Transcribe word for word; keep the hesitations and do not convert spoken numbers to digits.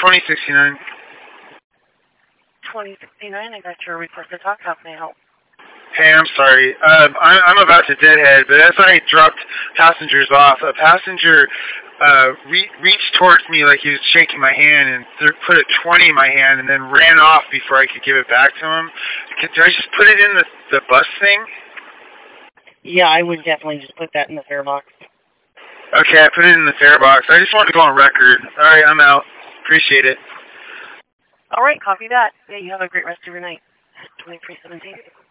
twenty sixty-nine. twenty sixty-nine, I got your request to talk. How can I help? Hey, I'm sorry. Um, I'm, I'm about to deadhead, but as I dropped passengers off, a passenger uh, re- reached towards me like he was shaking my hand and th- put a twenty in my hand and then ran off before I could give it back to him. Can, do I just put it in the, the bus thing? Yeah, I would definitely just put that in the fare box. Okay, I put it in the fare box. I just wanted to go on record. All right, I'm out. Appreciate it. All right, copy that. Yeah, you have a great rest of your night. twenty-three seventeen.